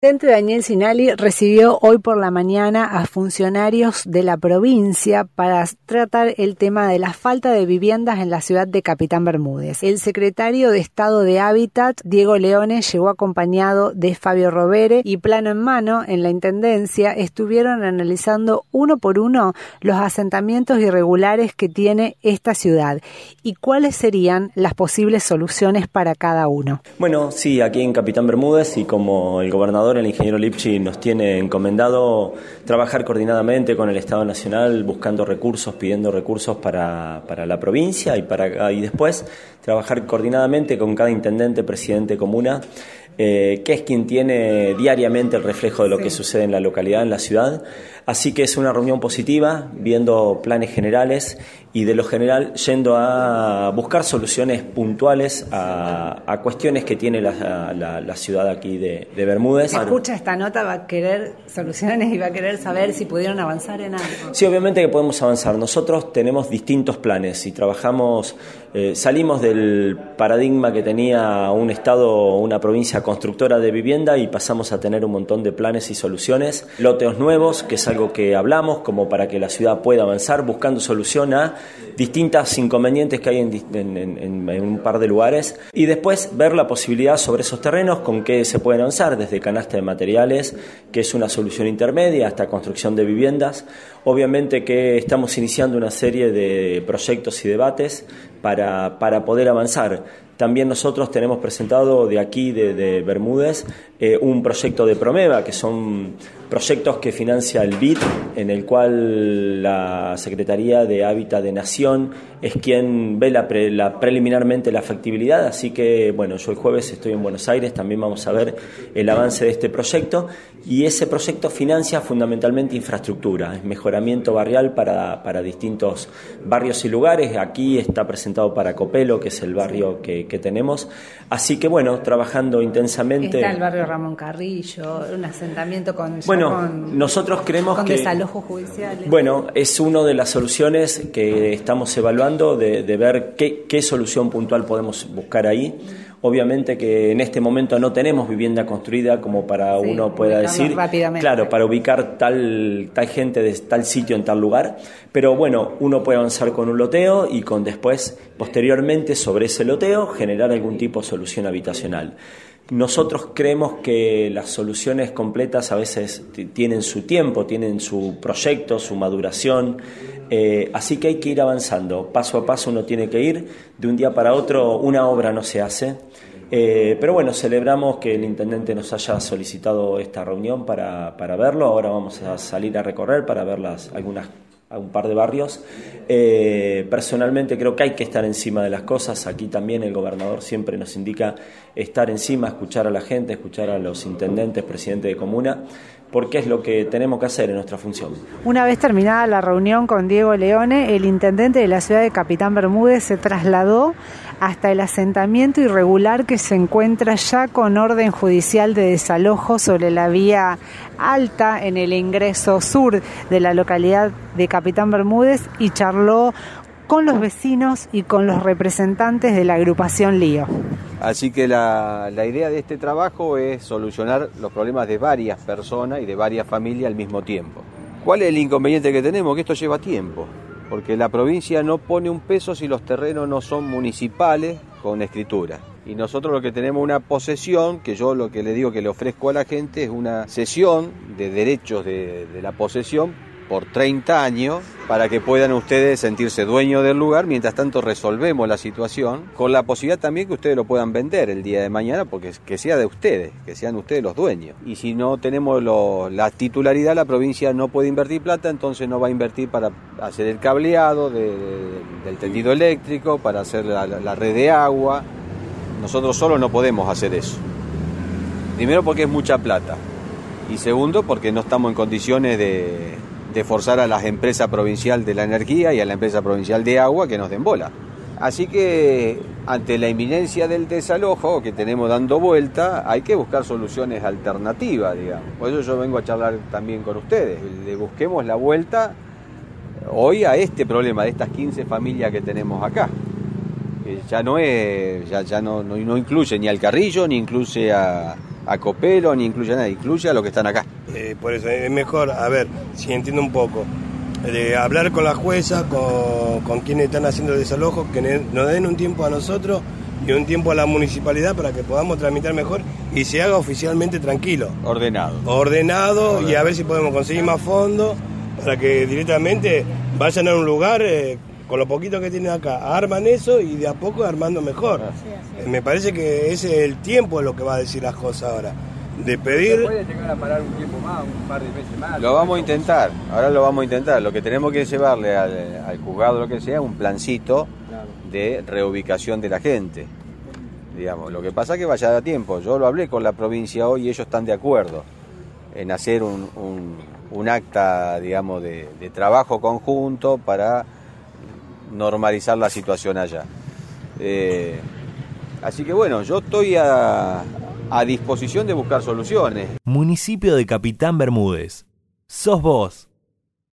El presidente Daniel Scinalli recibió hoy por la mañana a funcionarios de la provincia para tratar el tema de la falta de viviendas en la ciudad de Capitán Bermúdez. El secretario de Estado de Hábitat, Diego Leone, llegó acompañado de Fabio Rovere y plano en mano en la Intendencia estuvieron analizando uno por uno los asentamientos irregulares que tiene esta ciudad y cuáles serían las posibles soluciones para cada uno. Bueno, sí, aquí en Capitán Bermúdez y como el gobernador, el ingeniero Lipchi, nos tiene encomendado trabajar coordinadamente con el Estado Nacional buscando recursos, pidiendo recursos para la provincia y después trabajar coordinadamente con cada intendente, presidente de comuna, que es quien tiene diariamente el reflejo de lo que sucede en la localidad, en la ciudad. Así que es una reunión positiva, viendo planes generales y de lo general yendo a buscar soluciones puntuales a cuestiones que tiene la ciudad aquí de Bermúdez. Si escucha esta nota va a querer soluciones y va a querer saber si pudieron avanzar en algo. Sí, obviamente que podemos avanzar. Nosotros tenemos distintos planes y trabajamos, salimos del paradigma que tenía un estado, una provincia constructora de vivienda y pasamos a tener un montón de planes y soluciones, loteos nuevos, que es algo que hablamos como para que la ciudad pueda avanzar buscando solución a distintas inconvenientes que hay en un par de lugares y después ver la posibilidad sobre esos terrenos con qué se pueden avanzar, desde canasta de materiales, que es una solución intermedia, hasta construcción de viviendas. Obviamente que estamos iniciando una serie de proyectos y debates para poder avanzar. También nosotros tenemos presentado de aquí, de Bermúdez, un proyecto de Promeva, que son proyectos que financia el BID, en el cual la Secretaría de Hábitat de Nación es quien ve preliminarmente la factibilidad. Así que, bueno, yo el jueves estoy en Buenos Aires, también vamos a ver el avance de este proyecto. Y ese proyecto financia fundamentalmente infraestructura, es mejoramiento barrial para distintos barrios y lugares. Aquí está presentado para Copelo, que es el barrio que tenemos. Así que, bueno, trabajando intensamente. Está el barrio Ramón Carrillo, un asentamiento con nosotros creemos con que desalojos judiciales. Bueno, es una de las soluciones que estamos evaluando de ver qué solución puntual podemos buscar ahí. Obviamente que en este momento no tenemos vivienda construida como para uno pueda decir, claro, para ubicar tal gente de tal sitio en tal lugar, pero bueno, uno puede avanzar con un loteo y con después, posteriormente, sobre ese loteo, generar algún tipo de solución habitacional. Nosotros creemos que las soluciones completas a veces tienen su tiempo, tienen su proyecto, su maduración, así que hay que ir avanzando. Paso a paso uno tiene que ir, de un día para otro una obra no se hace. Pero bueno, celebramos que el intendente nos haya solicitado esta reunión para verlo. Ahora vamos a salir a recorrer para ver a un par de barrios. Personalmente creo que hay que estar encima de las cosas. Aquí también el gobernador siempre nos indica estar encima, escuchar a la gente, escuchar a los intendentes, presidentes de comuna, porque es lo que tenemos que hacer en nuestra función. Una vez terminada la reunión con Diego Leone, el intendente de la ciudad de Capitán Bermúdez se trasladó hasta el asentamiento irregular que se encuentra ya con orden judicial de desalojo sobre la vía alta en el ingreso sur de la localidad de Capitán Bermúdez y charló con los vecinos y con los representantes de la agrupación Lío. Así que la idea de este trabajo es solucionar los problemas de varias personas y de varias familias al mismo tiempo. ¿Cuál es el inconveniente que tenemos? Que esto lleva tiempo, porque la provincia no pone un peso si los terrenos no son municipales con escritura. Y nosotros lo que tenemos una posesión, que yo lo que le digo que le ofrezco a la gente es una cesión de derechos de la posesión por 30 años para que puedan ustedes sentirse dueños del lugar. Mientras tanto resolvemos la situación con la posibilidad también que ustedes lo puedan vender el día de mañana, porque que sea de ustedes, que sean ustedes los dueños. Y si no tenemos la titularidad, la provincia no puede invertir plata, entonces no va a invertir para hacer el cableado del tendido eléctrico, para hacer la red de agua. Nosotros solos no podemos hacer eso. Primero porque es mucha plata y segundo porque no estamos en condiciones de forzar a las empresas provinciales de la energía y a la empresa provincial de agua que nos den bola. Así que ante la inminencia del desalojo que tenemos dando vuelta, hay que buscar soluciones alternativas, digamos. Por eso yo vengo a charlar también con ustedes. Le busquemos la vuelta hoy a este problema de estas 15 familias que tenemos acá. Ya no incluye ni al Carrillo, ni incluye a a Copelo ni incluye a nadie, incluye a los que están acá. Por eso es mejor, a ver, si entiendo un poco, hablar con la jueza, con quienes están haciendo el desalojo, que nos den un tiempo a nosotros y un tiempo a la municipalidad para que podamos tramitar mejor y se haga oficialmente tranquilo. Ordenado y a ver si podemos conseguir más fondos para que directamente vayan a un lugar con lo poquito que tienen acá, arman eso y de a poco armando mejor. Me parece que ese es el tiempo de lo que va a decir las cosas ahora. De pedir... ¿Se puede llegar a parar un tiempo más, un par de meses más? Lo vamos a intentar, ahora lo vamos a intentar. Lo que tenemos que llevarle al juzgado, lo que sea, un plancito de reubicación de la gente. Digamos, lo que pasa es que vaya a tiempo. Yo lo hablé con la provincia hoy y ellos están de acuerdo en hacer un acta, digamos, de trabajo conjunto para normalizar la situación allá. Así que bueno, yo estoy a disposición de buscar soluciones. Municipio de Capitán Bermúdez. Sos vos.